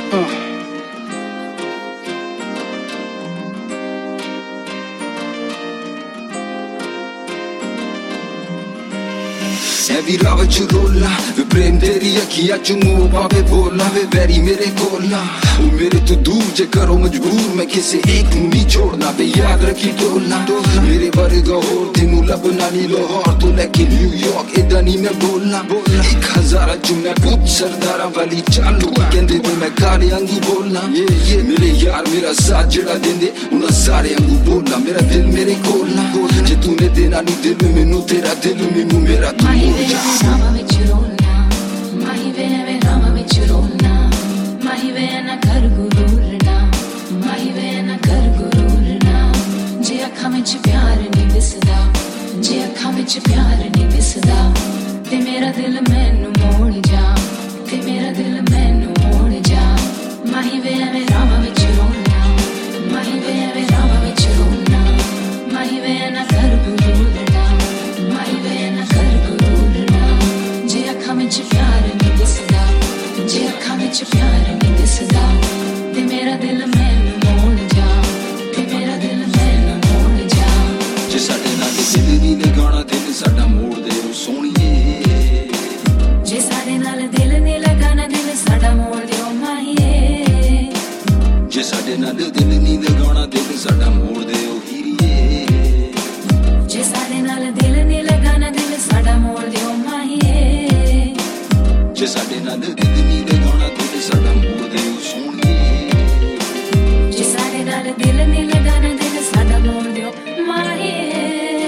भी राव च रोला वे प्रेम तेरी अखियां च मुंह पावे बोला वे वैरी मेरे कोला ओ मेरे तो दूर जे करो मजबूर मैं किसी एक नू नहीं छोड़ना वे याद रखी टोला मेरे वर्गा होर तेनू लभना नहीं लाहौर तो लेके न्यूयॉर्क इदा नहीं मैं बोलना 1000 च मैं पुछ सरदारा वाली चालू कहंदे ते मैं गाने वांगू बोलना मेरे यार मेरा साथ जेड़ा देंदे उन्हां सारे वांगू बोलना मेरा दिल मेरे कोलना जे तूने देना नहीं दिल मैनू तेरा दिल मैनू मेरा तू Rama vich rolna, mahi ve Rama vich rolna, mahi ve na kar gururna, mahi ve na kar gururna. Je akhan vich pyar nahi disda, je akhan vich pyar nahi disda. Te mera dil mainu mol ja, te mera dil mainu mol ja. Mahi ve Rama vich rolna, mahi ve Rama vich rolna, mahi ve na kar gururna, mahi ve na kar जे अखां विच प्यार नहीं दिसदा जे अखां विच प्यार नहीं दिसदा ते मेरा दिल मैनू मोड़ जा ते मेरा दिल मैनू मोड़ जा जे साडे नाल दिल नहीं लगाना दिल साडा मोड़ दे ओ सोहणीए जे साडे नाल दिल नहीं लगाना दिल साडा मोड़ दे ओ माहीए जे साडे नाल दिल नहीं लगाना दिल साडा मोड़ दे ओ हीरीए जे साडे नाल दिल नहीं लगाना दिल साडा मोड़ दे ओ माहीए जे साडे नाल दिल नहीं लगाना दिल साडा मोड़ दे ओ सोहणीए जे साडे नाल दिल नहीं लगाना दिल साडा मोड़ दे ओ माहीए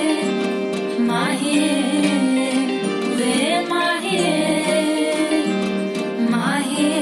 माहीए वे माहीए माहीए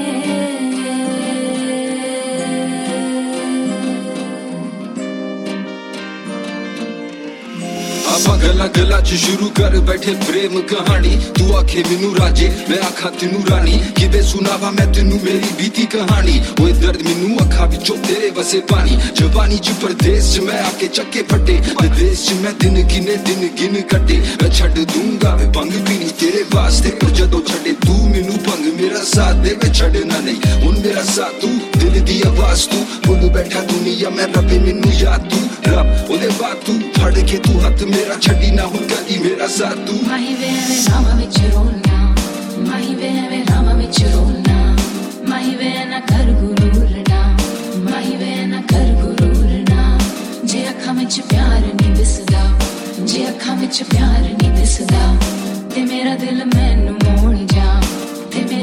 ਆਪਾਂ गला गला च शुरू कर बैठे प्रेम कहानी तू आखे मैनू राजे मैं आखा तेनू रानी किवे सुनावा मैं तेनू मेरी बीती कहानी ओए दर्द मैनू अखा विचों तेरे वसे पानी जवानी च परदेस च मैं आके चक्के फटे विदेश च मैं दिन गिन कटे मैं छड्ड दूंगा वे भंग पीनी तेरे वास्ते पर जदों छड्डे तू मैनू भंग मेरा साथ दे मैं छड्डना नहीं हुण मेरा साथ तू दिल दी आवाज तू बोल बैठा दुनिया मैं रबे मैनू याद तू रब ओदे बाद तू फड़ के तू हथ मेरा छड्डी ना हुण कदी मेरा साथ तू माही वे रामा विच रोलना माही वे रामा विच रोलना माही वे ना कर गुरूरना माही वे ना कर गुरूरना जे अखां विच प्यार नहीं दिसदा जे अखां विच प्यार नहीं दिसदा ते मेरा दिल मैनू मोड़ जा ते